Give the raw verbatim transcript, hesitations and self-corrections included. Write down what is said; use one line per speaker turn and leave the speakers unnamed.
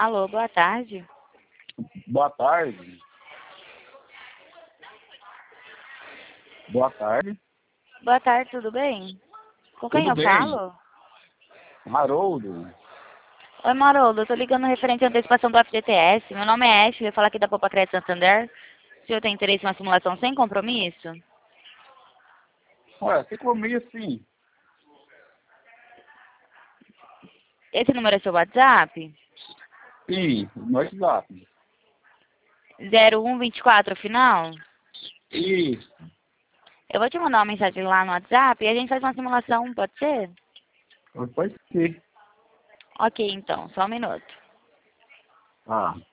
Alô, boa tarde.
Boa tarde. Boa tarde.
Boa tarde, tudo bem? Com quem
Tudo
eu
bem?
falo?
Haroldo.
Oi, Maroldo, eu tô ligando referente à antecipação do F G T S. Meu nome é Ashley, eu falo aqui da Poupa Crédito Santander. O senhor tem interesse em uma simulação sem compromisso?
Ué, você comia sim.
Esse número é seu WhatsApp?
Sim, no WhatsApp.
zero um vinte e quatro, final?
Isso.
Eu vou te mandar uma mensagem lá no WhatsApp e a gente faz uma simulação, pode ser?
Pode ser.
Ok, então, só um minuto.
Ah.